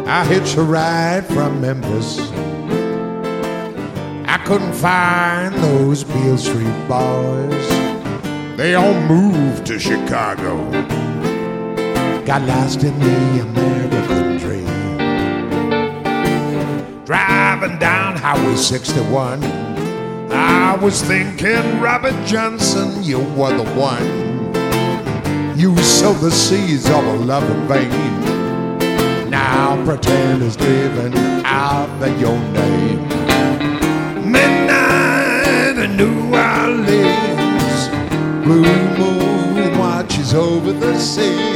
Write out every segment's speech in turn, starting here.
I hitched a ride from Memphis. I couldn't find those Beale Street boys. They all moved to Chicago. Got lost in the American dream. Driving down Highway 61, I was thinking, Robert Johnson, you were the one. You sowed the seeds of a love in vain. Now pretend is driven out of your name. Midnight in New Orleans, blue moon watches over the sea.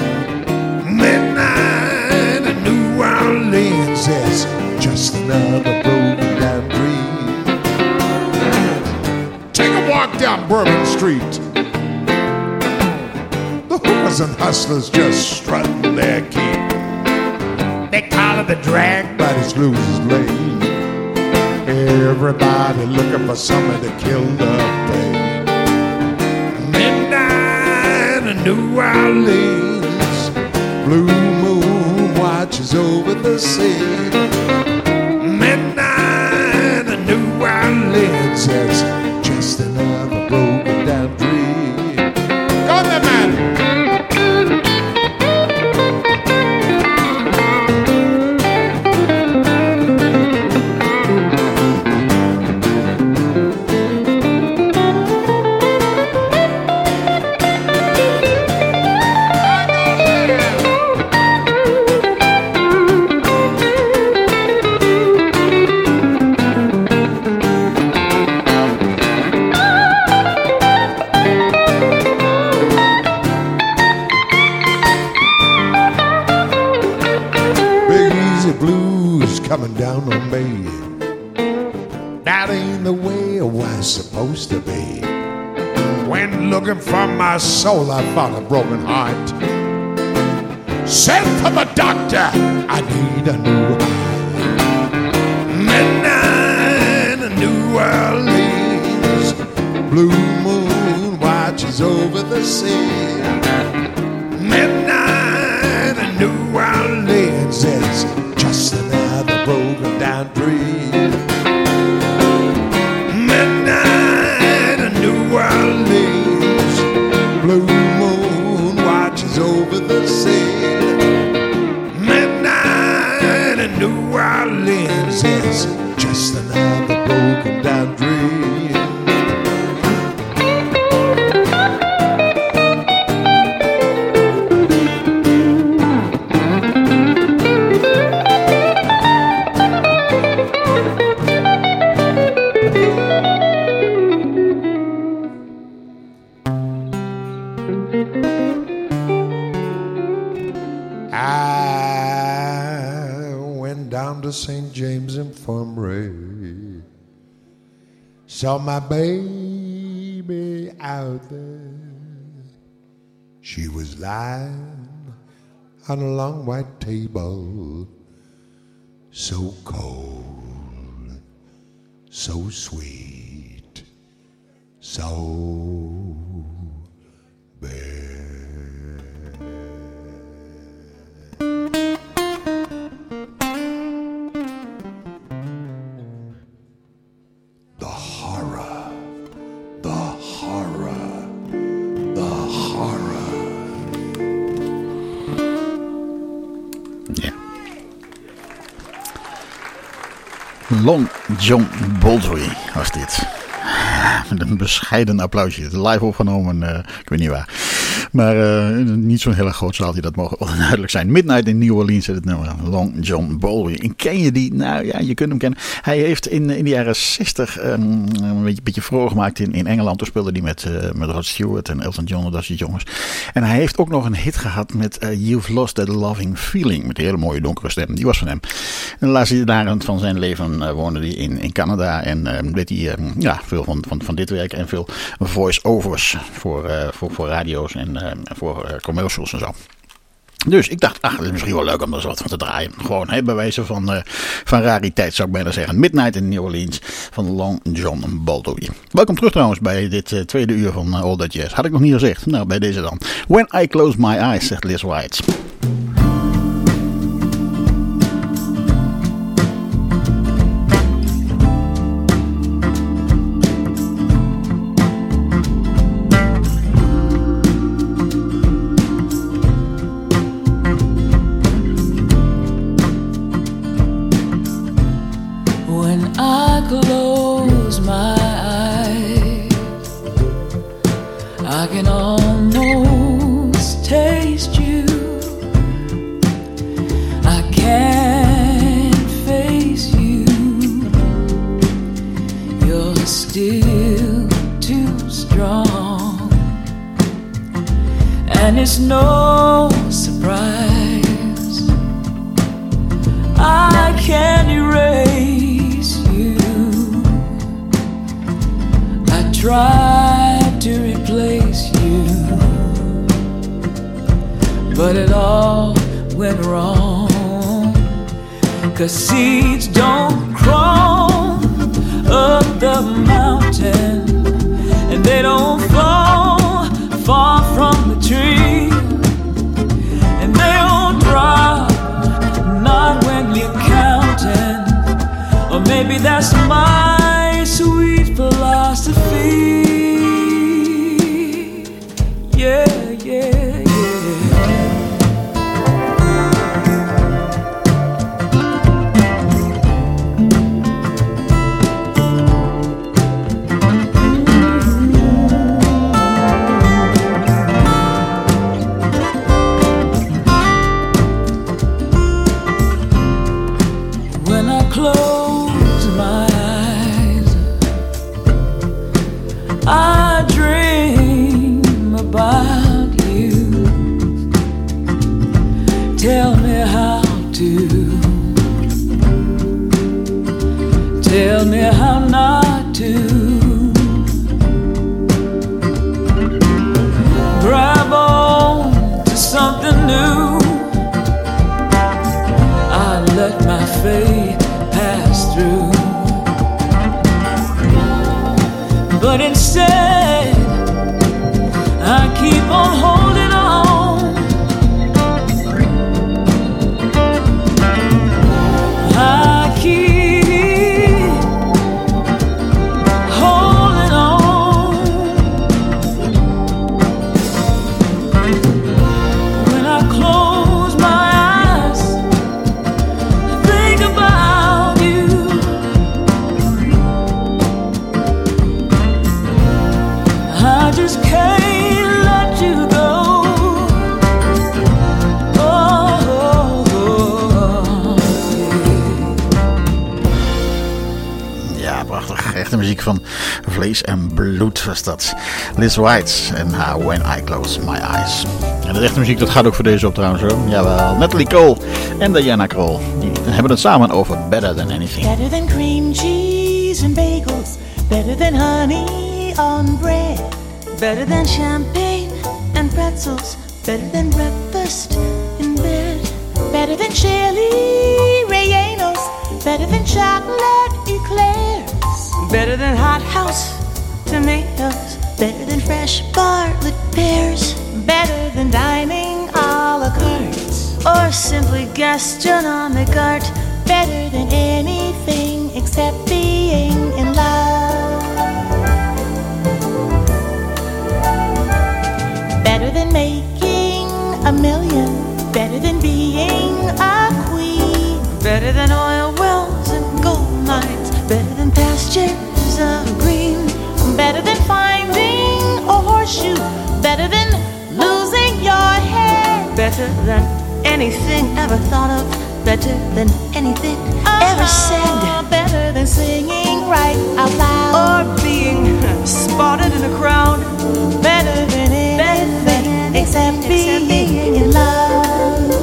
Midnight in New Orleans is just another broken down dream. Take a walk down Bourbon Street. The hookers and hustlers just strutting their keep. They call it the drag, but it's Losers Lane. Everybody looking for something to kill the pain. Midnight in New Orleans, blue moon watches over the sea. Midnight in New Orleans, it's just another broken down dream. Go on there, man. Coming down on me. That ain't the way it was supposed to be. When looking for my soul, I found a broken heart. Sent for the doctor, I need a new heart. Midnight in New Orleans, blue moon watches over the sea. Midnight in New Orleans is just another broken down dream. Midnight in New Orleans, blue moon watches over the sea. Midnight in New Orleans is just another broken down dream. St. James Infirmary, saw my baby out there. She was lying on a long white table, so cold, so sweet, so bare. Long John Baldry was dit. Met een bescheiden applausje. Live opgenomen, ik weet niet waar. Maar niet zo'n hele groot zaal die dat mogen wel duidelijk zijn. Midnight in New Orleans, het nummer Long John Baldry. En ken je die? Nou ja, je kunt hem kennen. Hij heeft in de jaren 60 een beetje vroeg gemaakt in Engeland. Toen speelde hij met Rod Stewart en Elton John en dat soort jongens. En hij heeft ook nog een hit gehad met You've Lost That Loving Feeling. Met een hele mooie donkere stem. Die was van hem. En de laatste jaren van zijn leven woonde hij in Canada. En deed hij veel van dit werk en veel voice-overs voor radio's en voor commercials en zo. Dus ik dacht, het is misschien wel leuk om er wat van te draaien. Gewoon bij wijze van rariteit zou ik bijna zeggen. Midnight in New Orleans van Long John Baldry. Welkom terug trouwens bij dit tweede uur van All That Jazz. Had ik nog niet gezegd. Nou, bij deze dan. When I Close My Eyes, zegt Liz White. tried to replace you, but it all went wrong. 'Cause seeds don't crawl up the mountain, and they don't fall far from the tree, and they don't drop, not when you're counting. Or maybe that's my sweet philosophy. Yeah, yeah, yeah. When I close my eyes, I dream about you. Tell me how to, tell me how not to. Grab on to something new. I let my faith pass through, but instead I keep on holding on. I keep holding on. When I close my eyes, think about you. I just can't let you go. Ja, prachtig. Echte muziek van vlees en bloed was dat. Liz White en When I Close My Eyes. En de echte muziek, dat gaat ook voor deze op trouwens hoor. Jawel, Natalie Cole en Diana Krall. Die hebben het samen over Better Than Anything. Better than cream cheese and bagels. Better than honey on bread. Better than champagne and pretzels. Better than breakfast in bed. Better than chili rellenos. Better than chocolate eclairs. Better than hothouse tomatoes. Better than fresh Bartlett pears. Better than dining a la carte, or simply gastronomic art. Better than anything except being in love. Better than making a million. Better than being a queen. Better than oil wells and gold mines. Better than pastures of green. Better than finding a horseshoe. Better than losing your hair. Better than anything ever thought of. Better than anything ever said. Better than singing right out loud, or being spotted in a crowd. Better than anything except being in love.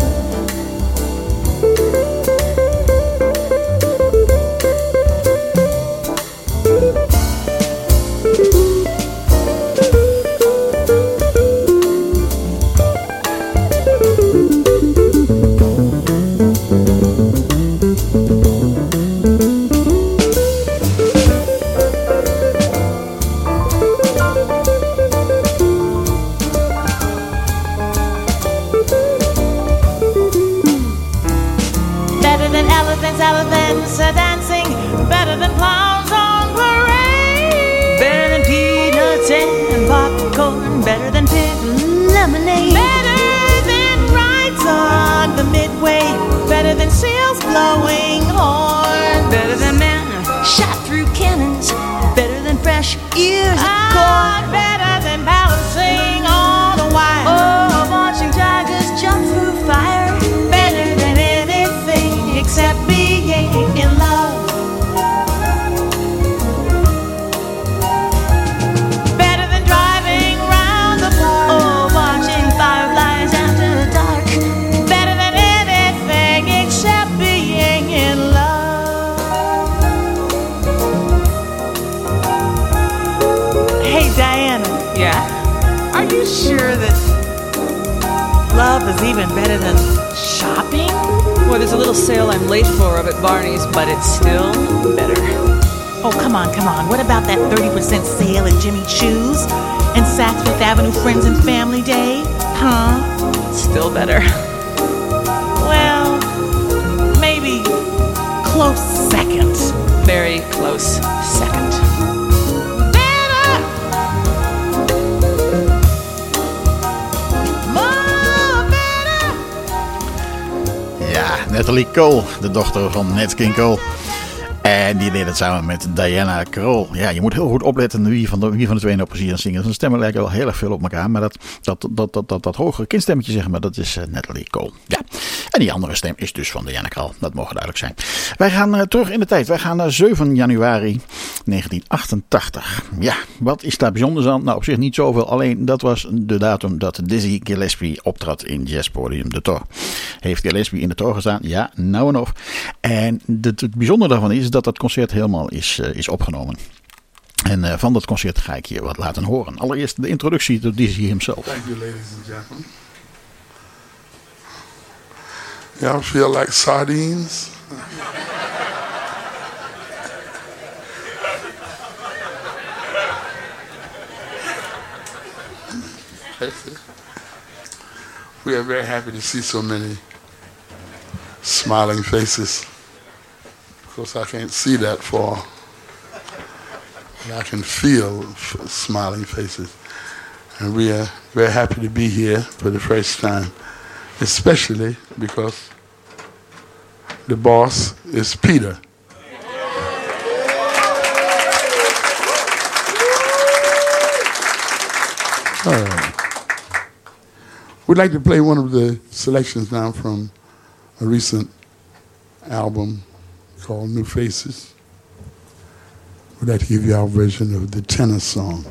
Elephants are dancing. Better than clowns on parade. Better than peanuts and popcorn. Better than pig lemonade. Better than rides on the Midway. Better than seals blowing horns. Better than men shot through cannons. Better than fresh ears of corn. Better than balancing all the while. Oh, watching tigers jump through fire. Better than anything except being in love. sure that love is even better than shopping? Well, there's a little sale I'm late for up at Barney's, but it's still better. Oh, come on. What about that 30% sale at Jimmy Choo's and Saks Fifth Avenue Friends and Family Day? Huh? Still better. Well, maybe close second. Very close second. Natalie Cole, de dochter van Nat King Cole. En die deed het samen met Diana Krall. Ja, je moet heel goed opletten wie van de twee nou precies aan het zingen is. Zijn stemmen lijken wel heel erg veel op elkaar. Maar dat hogere kindstemmetje, zeg maar, dat is Natalie Cole. Ja. En die andere stem is dus van Diana Krall. Dat mogen duidelijk zijn. Wij gaan terug in de tijd. Wij gaan naar 7 januari 1988. Ja, wat is daar bijzonders aan? Nou, op zich niet zoveel. Alleen dat was de datum dat Dizzy Gillespie optrad in Jazzpodium de Tor. Heeft Gillespie in de Tor gestaan? Ja, nou en of. En het bijzondere daarvan is dat concert helemaal is opgenomen. En van dat concert ga ik je wat laten horen. Allereerst de introductie door Dizzy himself. Thank you, ladies and gentlemen. Y'all feel like sardines? We are very happy to see so many smiling faces. Of course, I can't see that far. But I can feel smiling faces. And we are very happy to be here for the first time, especially because the boss is Peter. We'd like to play one of the selections now from a recent album called New Faces. We'd like to give you our version of the tenor song.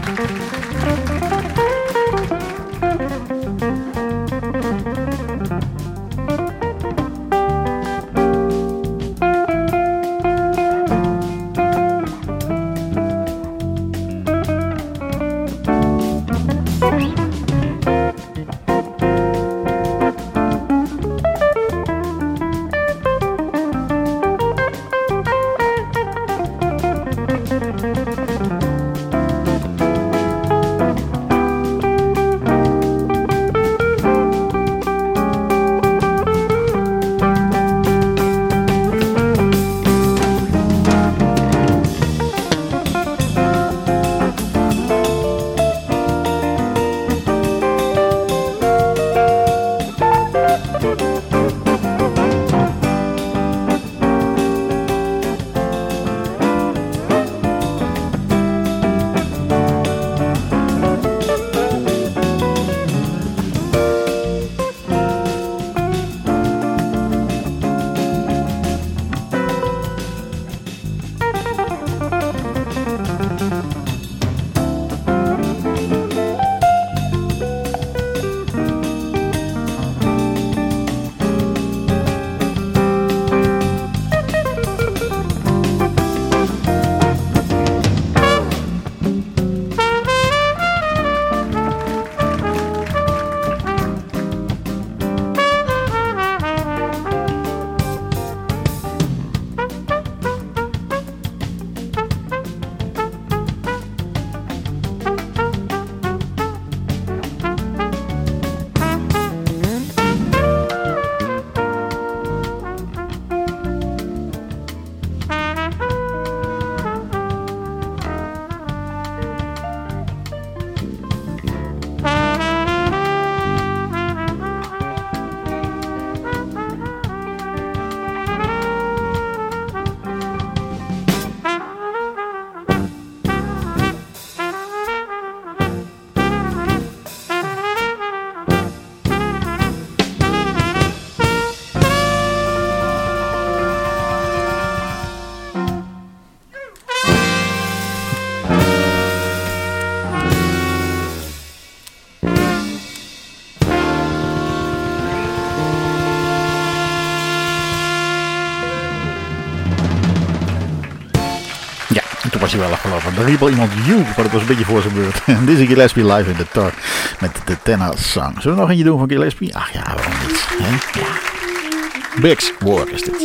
Was hij wel afgelopen. Er riep al iemand you, maar dat was een beetje voor zijn beurt. Dit is Gillespie live in de Tar met de Tenor Song. Zullen we nog eentje doen van Gillespie? Ach ja, waarom niet? Hè? Ja. Big's Work is dit.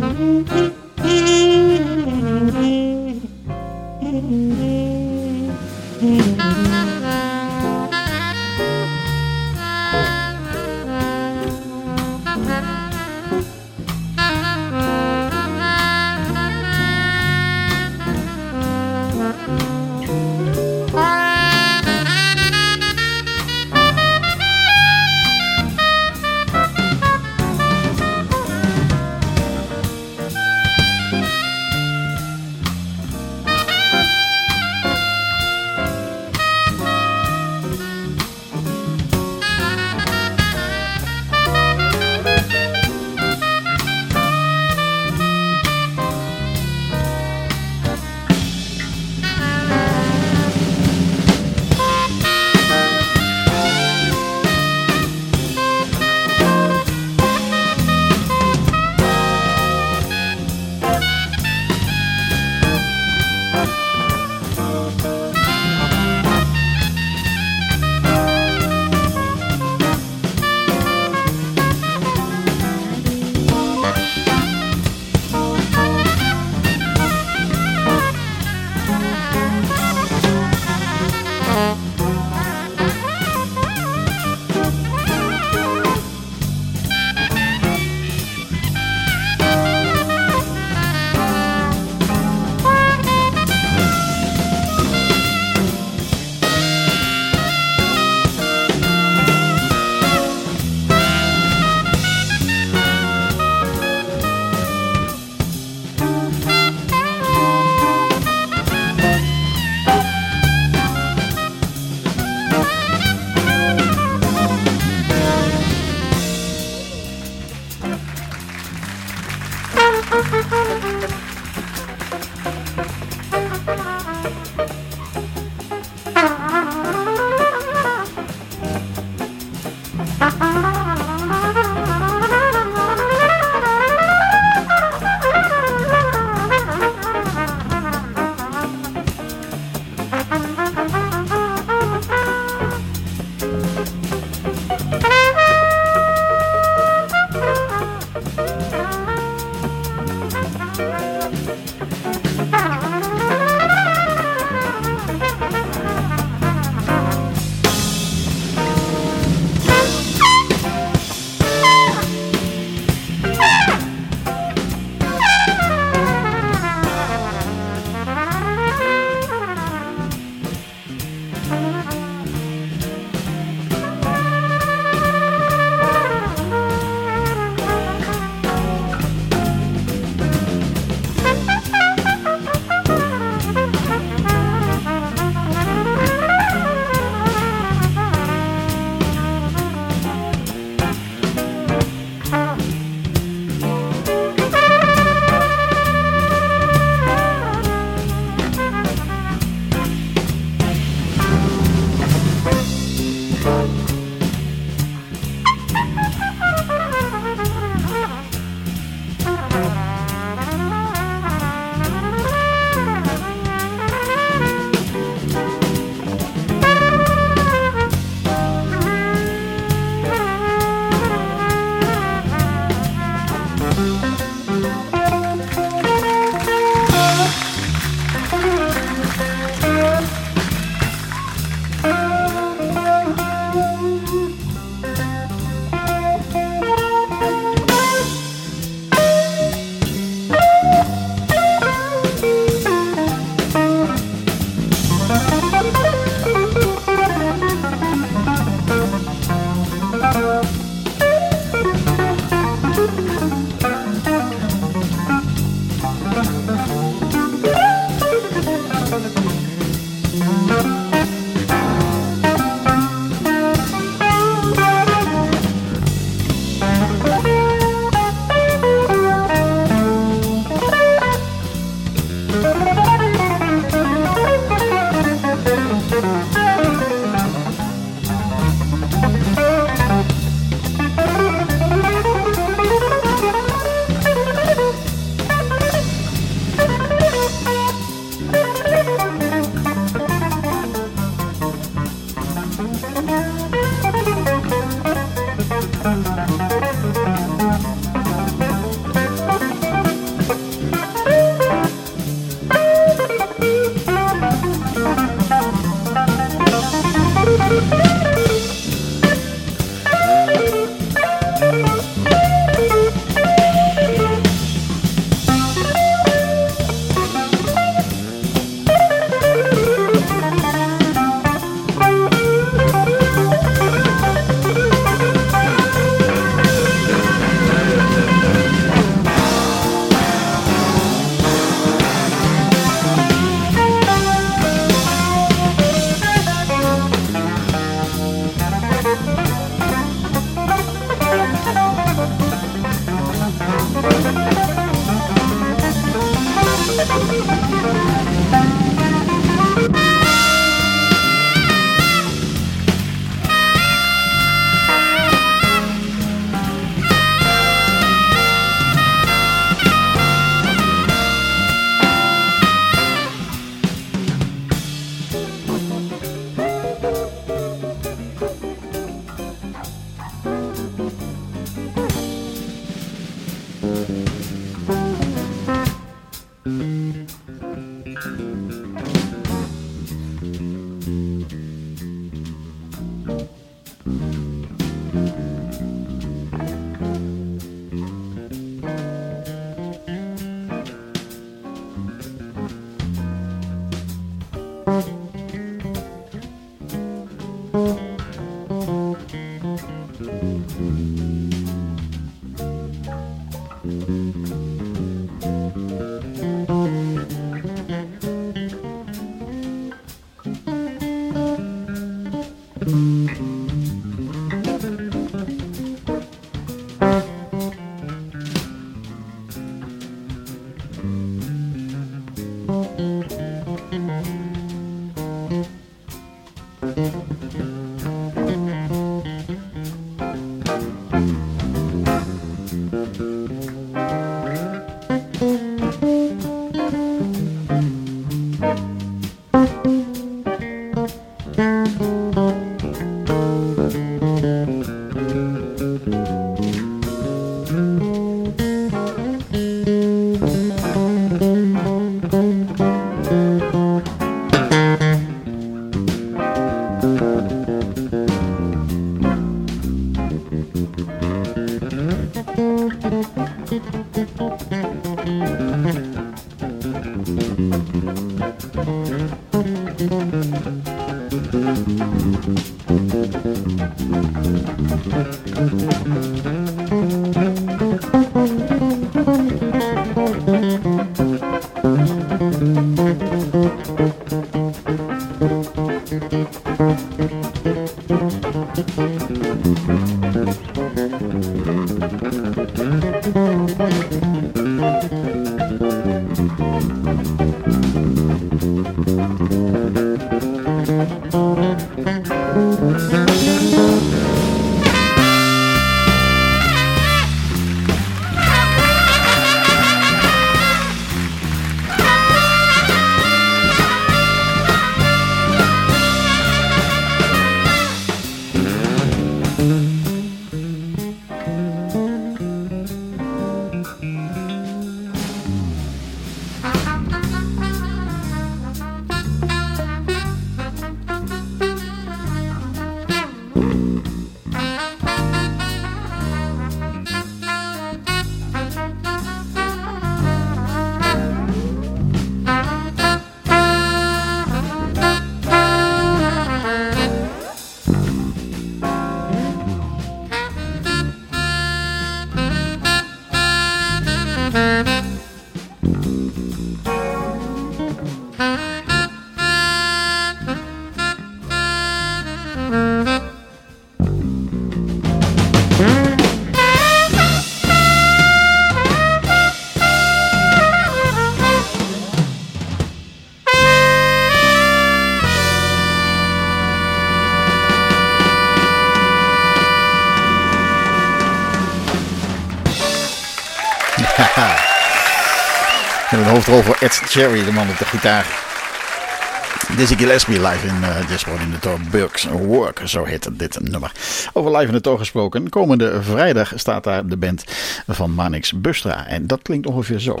En een hoofdrol voor Ed Cherry, de man op de gitaar. Dizzy Gillespie live in Jazzport in de Tour. Burke's Work, zo heet dit nummer. Over live in de Tour gesproken. Komende vrijdag staat daar de band van Manix Bustra. En dat klinkt ongeveer zo.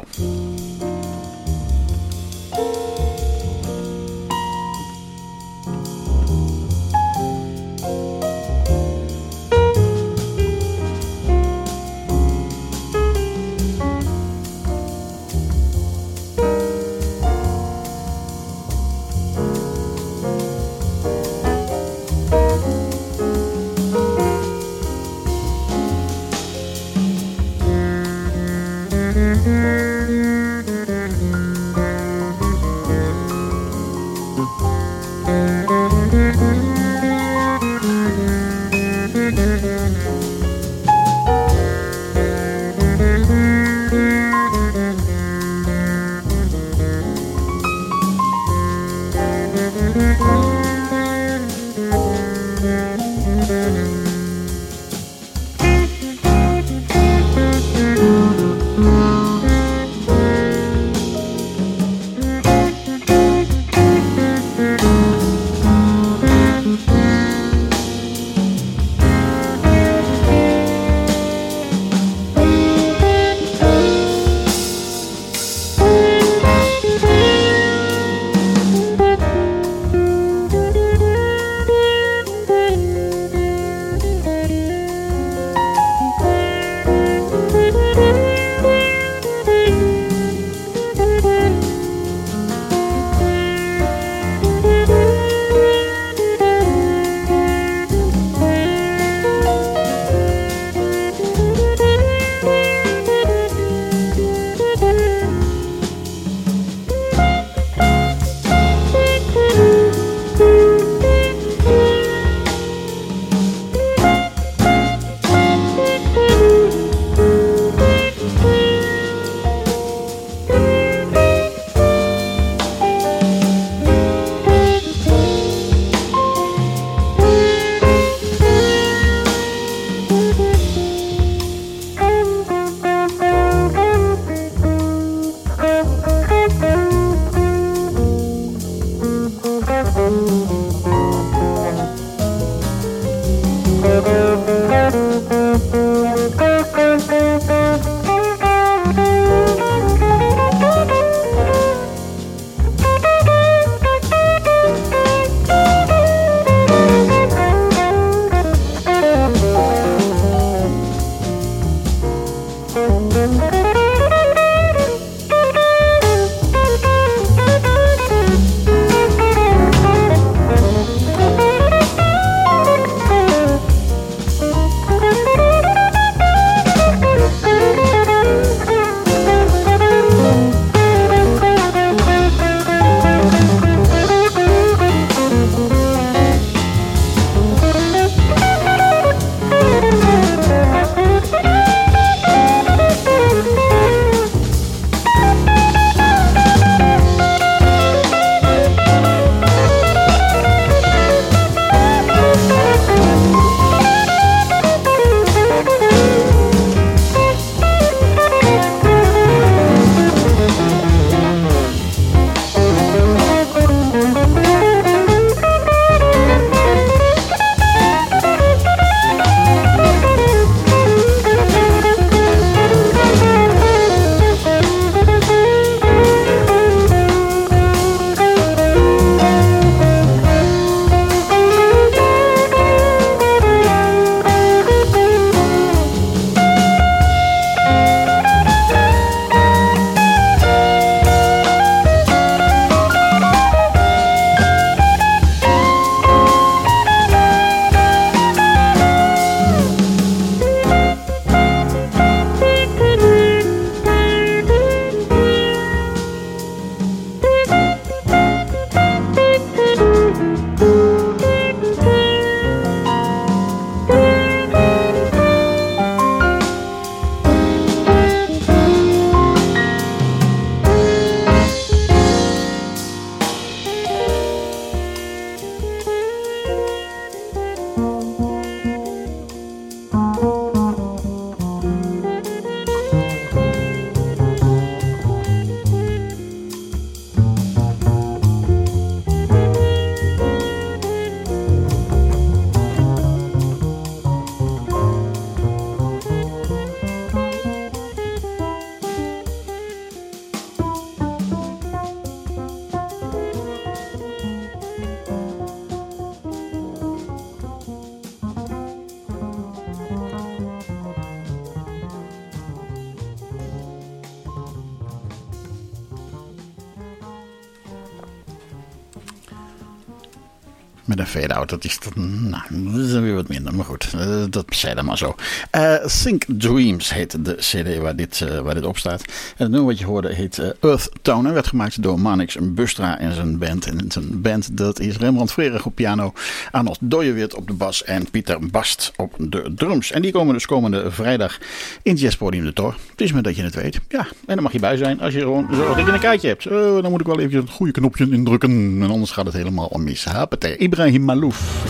Met een fade-out, dat is weer wat minder, maar goed, dat zei dan maar zo. Think Dreams heet de cd waar dit op staat. En het nummer wat je hoorde heet Earth Tone en werd gemaakt door Marnix Bustra en zijn band. En zijn band, dat is Rembrandt Vrerig op piano, Arnold Dooyeweert op de bas en Pieter Bast op de drums. En die komen dus komende vrijdag in het Jazzpodium de Tor. Het is maar dat je het weet. Ja, en dan mag je bij zijn als je gewoon zorgt dat je een kaartje hebt. Dan moet ik wel even het goede knopje indrukken en anders gaat het helemaal mis. Hapete. Ibrahim Malouf.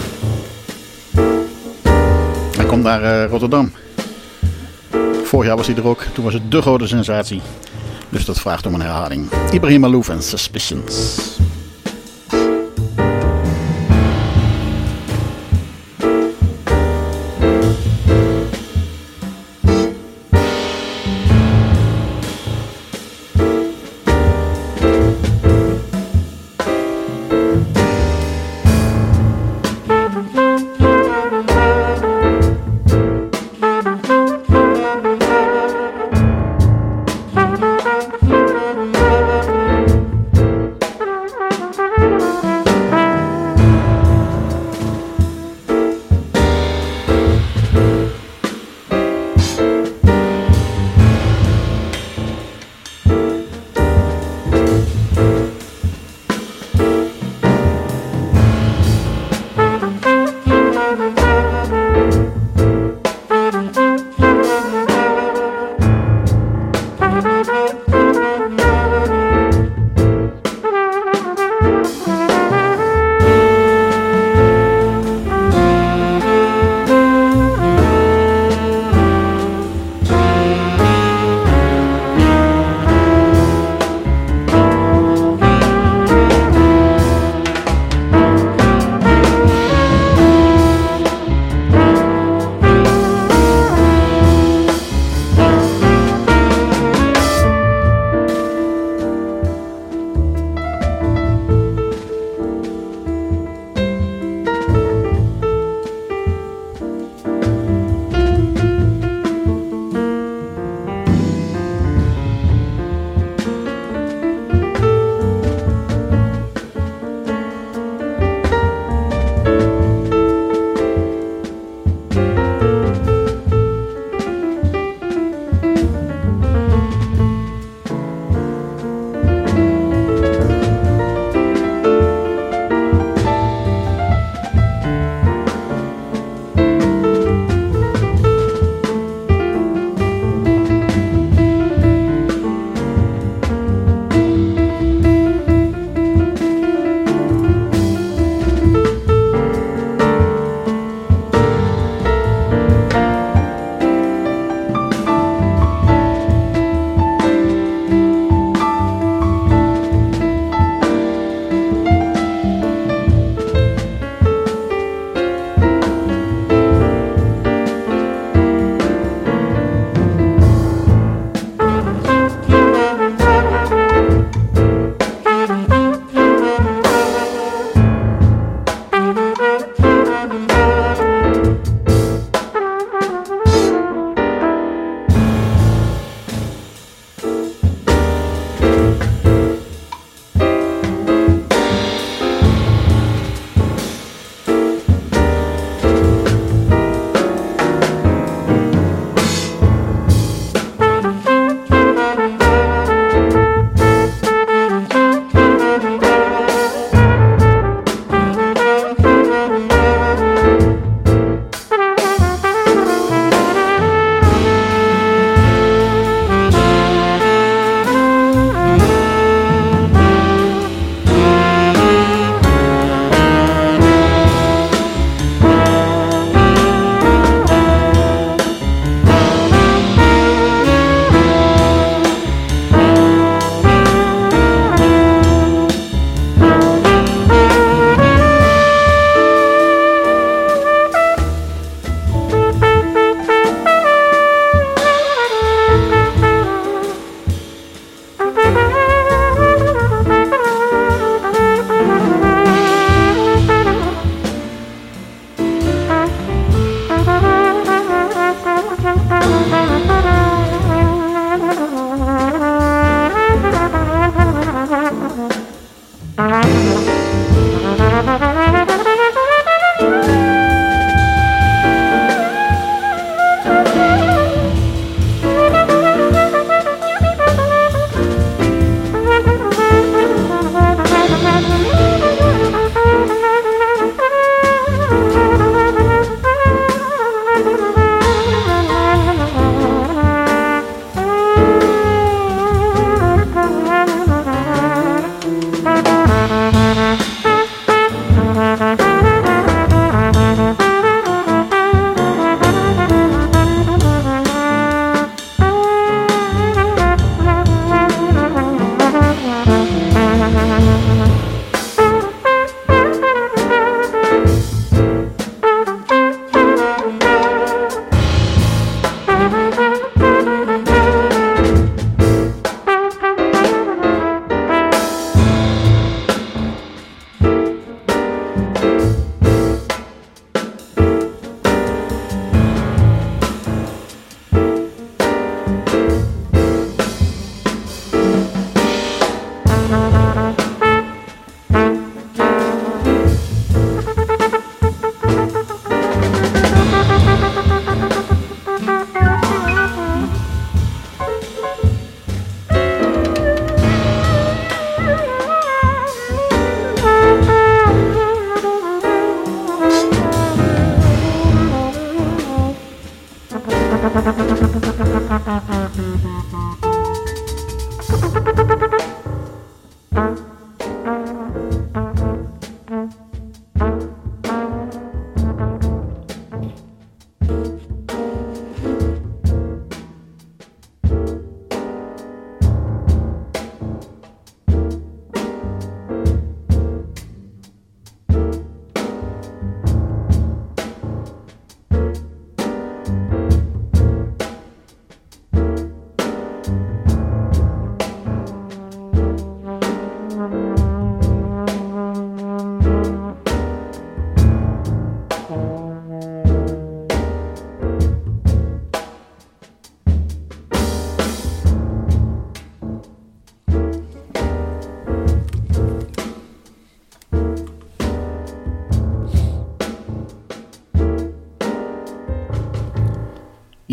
Hij komt naar Rotterdam. Vorig jaar was hij er ook. Toen was het de grote sensatie. Dus dat vraagt om een herhaling. Ibrahim Malouf en Suspicions.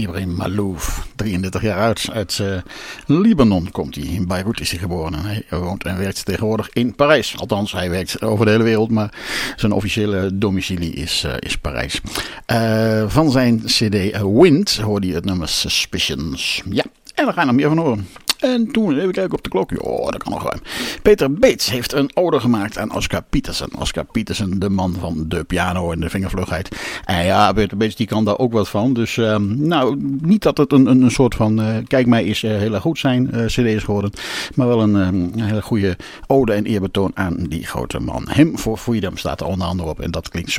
Ibrahim Malouf, 33 jaar oud. Uit Libanon komt hij. In Beirut is hij geboren. En hij woont en werkt tegenwoordig in Parijs. Althans, hij werkt over de hele wereld, maar zijn officiële domicilie is Parijs. Van zijn CD Wind hoorde je het nummer Suspicions. Ja, en daar ga je nog meer van horen. En toen, even kijken op de klok. Ja, dat kan nog ruim. Peter Bates heeft een ode gemaakt aan Oscar Peterson. Oscar Peterson, de man van de piano en de vingervlugheid. En ja, Peter Bates die kan daar ook wat van. Dus niet dat het een soort van kijk mij is heel erg goed zijn cd is geworden. Maar wel een hele goede ode en eerbetoon aan die grote man. Hymn for Freedom staat er onder andere op en dat klinkt zo.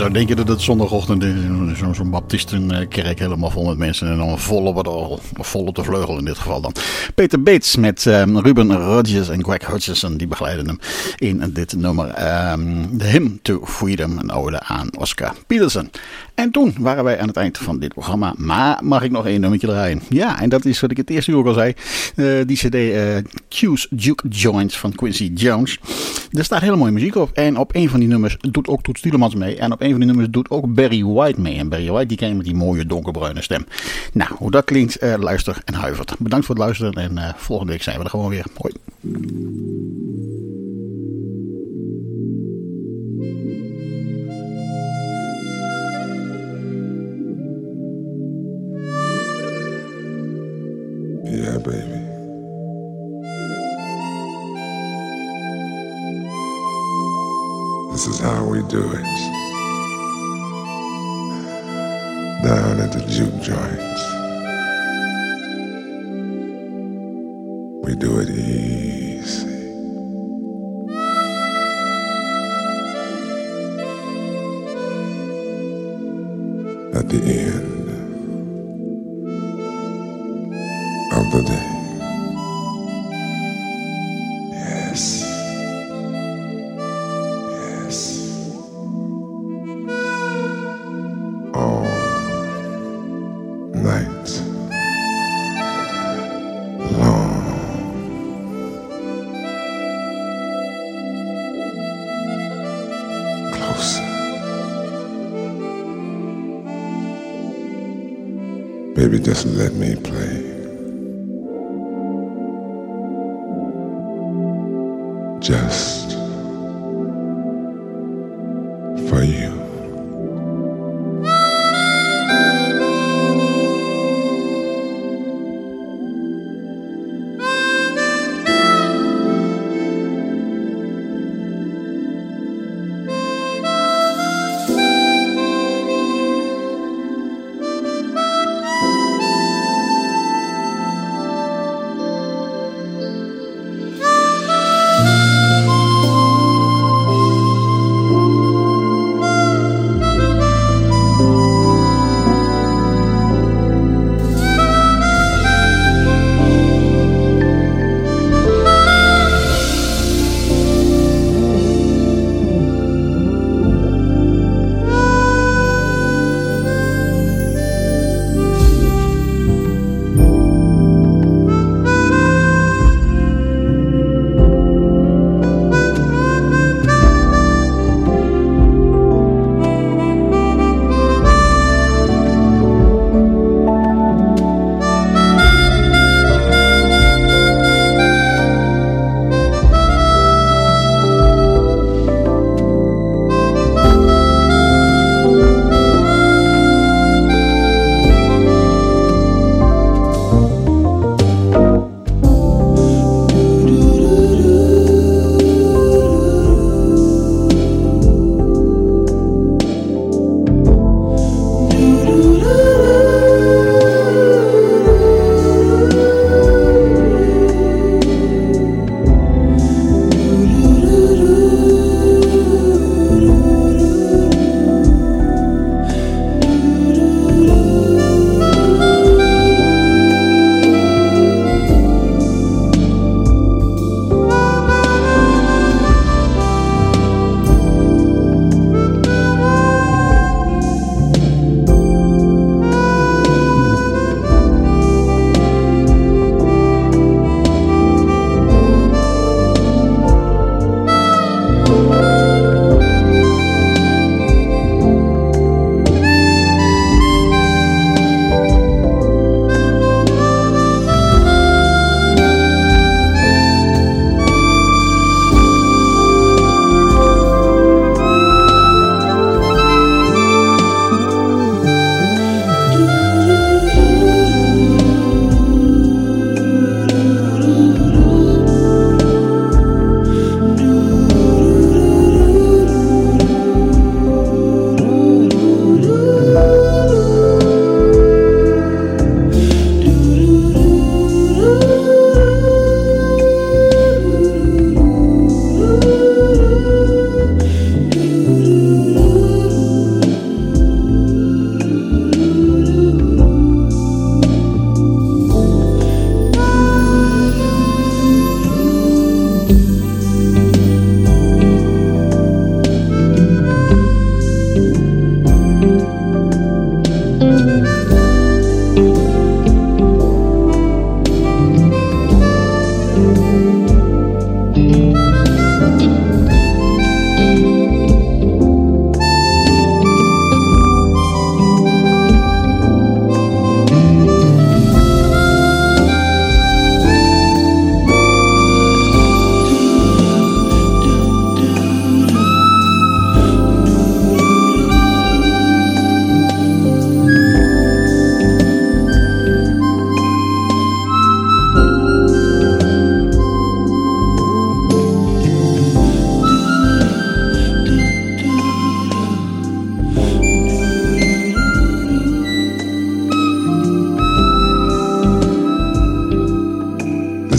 dan denk je dat het zondagochtend is. Zo'n baptistenkerk helemaal vol met mensen. En dan vol op de vleugel in dit geval dan. Peter Bates met Ruben Rodgers en Greg Hutchinson. Die begeleiden hem in dit nummer. The Hymn to Freedom. Een ode aan Oscar Peterson. En toen waren wij aan het eind van dit programma. Maar mag ik nog één nummertje draaien? Ja, en dat is wat ik het eerste uur ook al zei. Die cd Q's Juke Joints van Quincy Jones. Er staat hele mooie muziek op. En op een van die nummers doet ook Toets Tielemans mee. En op een van die nummers doet ook Barry White mee. En Barry White die ken je met die mooie donkerbruine stem. Nou, hoe dat klinkt, luister en huivert. Bedankt voor het luisteren. En volgende week zijn we er gewoon weer. Hoi. Yeah, baby. This is how we do it. Down at the juke joints. We do it easy. At the end of the day. Yes. Yes. All night long. Closer. Baby, just let me play. Just for you.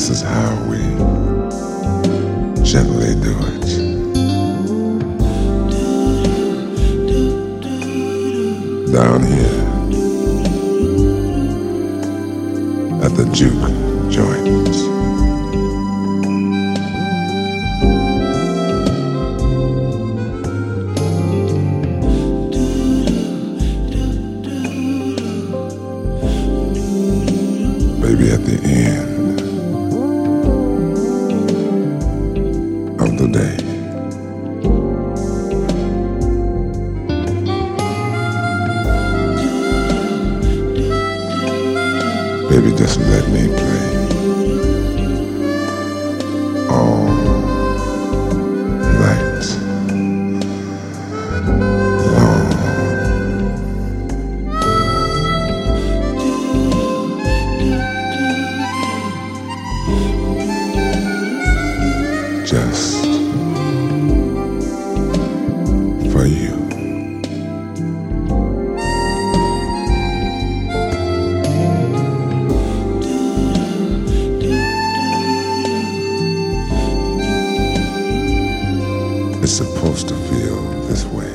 This is how we gently do it. Down here at the juke joint. Maybe at the end of the day. Baby, just let me play all night long. Just for you. It's supposed to feel this way.